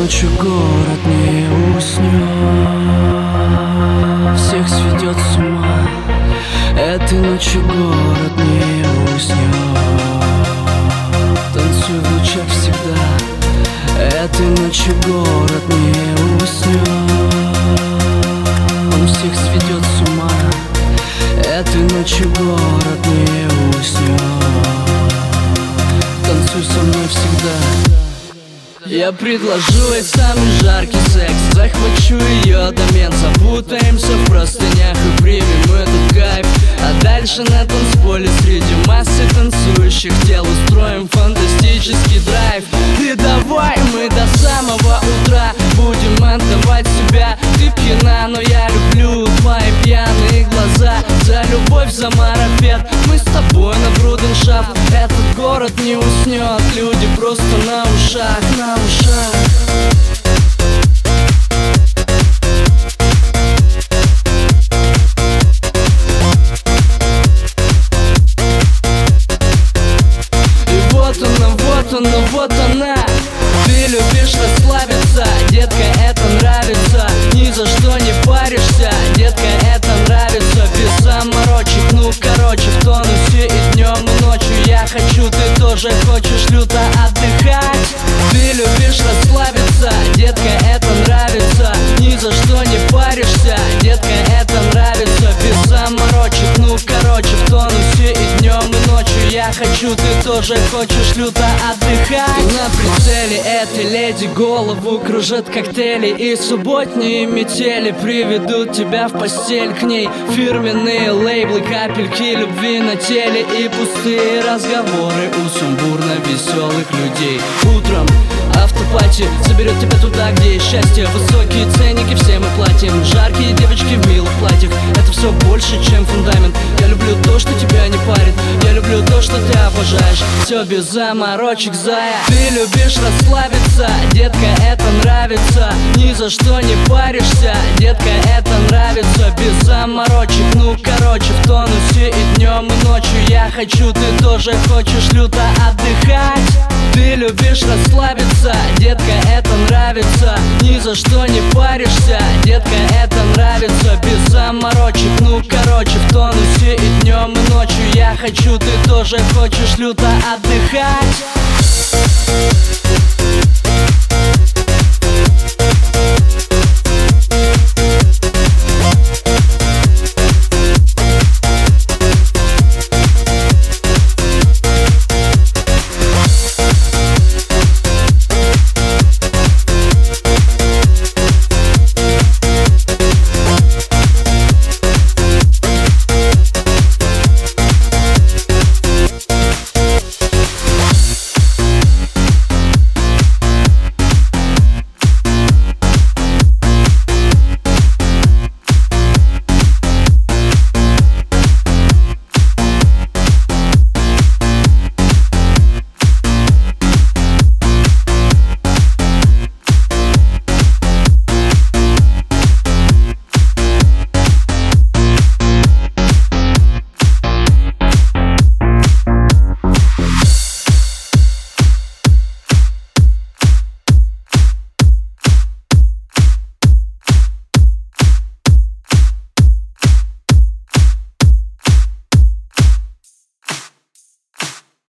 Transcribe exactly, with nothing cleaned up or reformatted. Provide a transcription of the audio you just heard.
ночью город не уснет, всех сведет с ума. Этой ночью город не уснет, танцуй в лучах всегда. Этой ночью город не уснет, он всех сведет с ума. Этой ночью город не уснет, танцуй со мной всегда. Я предложу ей самый жаркий секс, захвачу ее домен, запутаемся в простынях и примем этот кайф. А дальше на танцполе среди массы танцующих тел устроим фантастический драйв. И давай мы до самого утра будем отдавать себя. Ты пьяна, но я люблю твои пьяные глаза. За любовь, за марафет, мы с тобой на брудершафт. Этот город не уснет, люди просто на ушах, на ушах. И вот она, вот она, вот она. Ты любишь расслабиться, детка, это нравится. Ни за что не паришься, детка, это нравится. Без заморочек, ну короче, в тонусе и днем, и ночью. Я хочу, ты тоже хочешь люто отдыхать. Ты любишь расслабиться, детка, это нравится. Ни за что не паришься, детка, это нравится. Без заморочек, ну короче, в тонусе и днем, и ночью. Я хочу, ты тоже хочешь люто отдыхать. Ты на прицеле этой леди, голову кружат коктейли. И субботние метели приведут тебя в постель к ней. Фирменные лейблы, капельки любви на теле и пустые разговоры у сумбурно веселых людей. Утром автопати заберет тебя туда, где есть счастье. Высокие ценники, все мы платим. Жаркие девочки в милых платьях. Это все больше, чем фундамент. Я люблю то, что тебя не парит. Я люблю то, что ты обожаешь. Все без заморочек, зая. Ты любишь расслабиться, детка, это нравится. Ни за что не паришься, детка, это нравится. Без заморочек, ну короче, в тонусе и днем, и ночью. Я хочу, ты тоже хочешь люто отдыхать. Ты любишь расслабиться, детка, это нравится. Ни за что не паришься, детка, это нравится. Без заморочек, ну короче, в тонусе и днем, и ночью. Я хочу, ты тоже хочешь люто отдыхать.